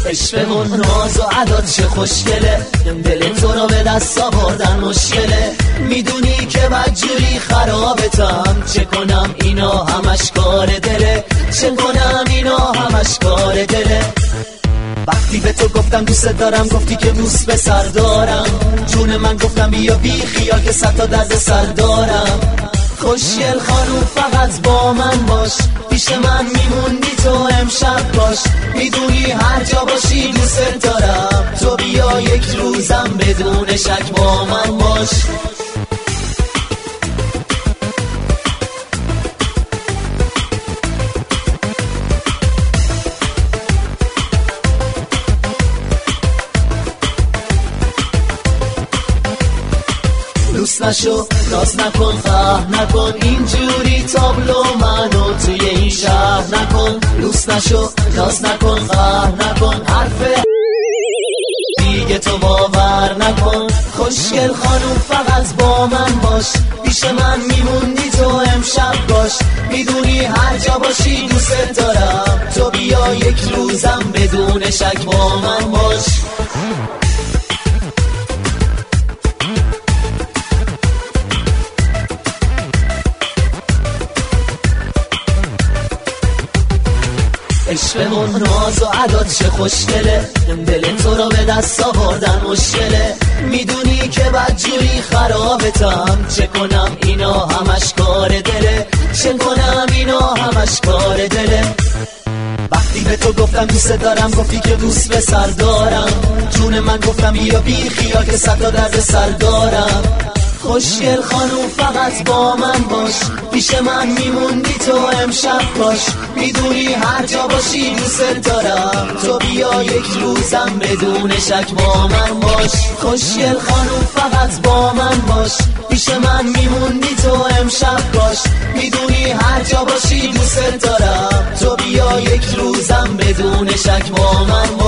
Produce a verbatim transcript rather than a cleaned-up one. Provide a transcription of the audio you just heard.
عشق و ناز و عدات چه خوشگله، دل تو رو به دست آوردن مشکله. میدونی که بدجوری خرابتم، چه کنم اینا همش کار دله، چه کنم اینا همش کار دله. وقتی به تو گفتم دوست دارم گفتی که دوست به سر دارم، جون من گفتم بیا بی خیال که صد تا درد سر دارم. خوشگل خانوم فقط با من باش، پیش من میموندی تو امشب باش. میدونی هر جا باشی دوست دارم، تو بیا یک روزم بدون شک با من باش. دوست نشو ناز نکن قهر نکن، اینجوری تابلو منو توی این شهر نکن. دوست نشو ناز نکن قهر نکن، حرف دیگه تو باور نکن. خوشگل خانوم فقط با من باش، پیش من میموندی تو امشب باش. میدونی هر جا باشی دوست دارم، تو بیا یک روزم بدون شک با من باش. عشق و ناز و عدات چه خوشگله، دل تو رو به دست آوردن مشکله. میدونی که بدجوری خرابتم، چه کنم اینا همش کار دله، چه کنم اینا همش کار دله. وقتی به تو گفتم دوست دارم گفتی که دوست به سر دارم، جون من گفتم یا بی خیال که صد تا درد سر دارم. خوشگل خانوم فقط با من باش، پیش من میموندی تو امشب باش. میدونی هر جا باشی دوست دارم، تو بیا یک روزم بدون شک با من باش. خوشگل خانوم فقط با من باش، پیش من میموندی تو امشب باش. میدونی هر جا باشی دوست دارم، تو بیا یک روزم بدون شک با من باش.